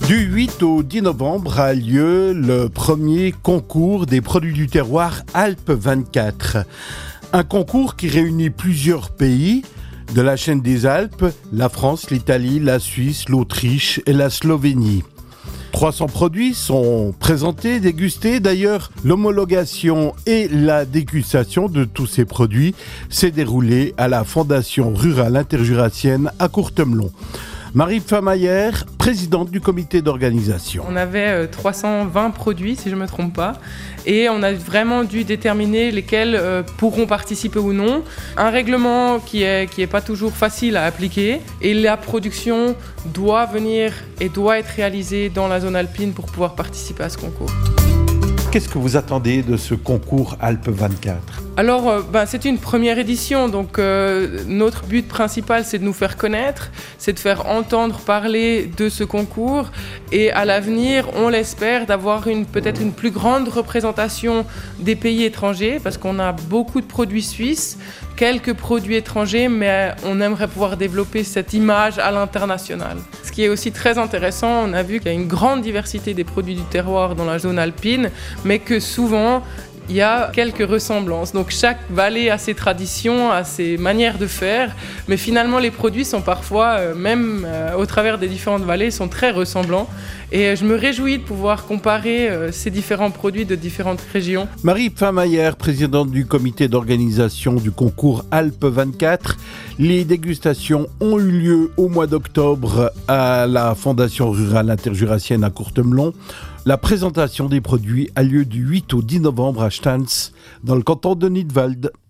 Du 8 au 10 novembre a lieu le premier concours des produits du terroir Alpes 24. Un concours qui réunit plusieurs pays de la chaîne des Alpes, la France, l'Italie, la Suisse, l'Autriche et la Slovénie. 300 produits sont présentés, dégustés. D'ailleurs, l'homologation et la dégustation de tous ces produits s'est déroulée à la Fondation rurale interjurassienne à Courtemelon. Marie Pfamayer, présidente du comité d'organisation. On avait 320 produits, si je ne me trompe pas, et on a vraiment dû déterminer lesquels pourront participer ou non. Un règlement qui est pas toujours facile à appliquer, et la production doit venir et doit être réalisée dans la zone alpine pour pouvoir participer à ce concours. Qu'est-ce que vous attendez de ce concours Alpes 24 ? Alors, c'est une première édition, donc notre but principal, c'est de nous faire connaître, c'est de faire entendre parler de ce concours et à l'avenir, on l'espère, d'avoir peut-être une plus grande représentation des pays étrangers parce qu'on a beaucoup de produits suisses, quelques produits étrangers, mais on aimerait pouvoir développer cette image à l'international. Ce qui est aussi très intéressant, on a vu qu'il y a une grande diversité des produits du terroir dans la zone alpine, mais que souvent, il y a quelques ressemblances. Donc chaque vallée a ses traditions, a ses manières de faire, mais finalement les produits sont parfois, même au travers des différentes vallées, sont très ressemblants. Et je me réjouis de pouvoir comparer ces différents produits de différentes régions. Marie Pfamayer, présidente du comité d'organisation du concours Alpes 24. Les dégustations ont eu lieu au mois d'octobre à la Fondation rurale interjurassienne à Courtemelon. La présentation des produits a lieu du 8 au 10 novembre à Stans, dans le canton de Nidwald.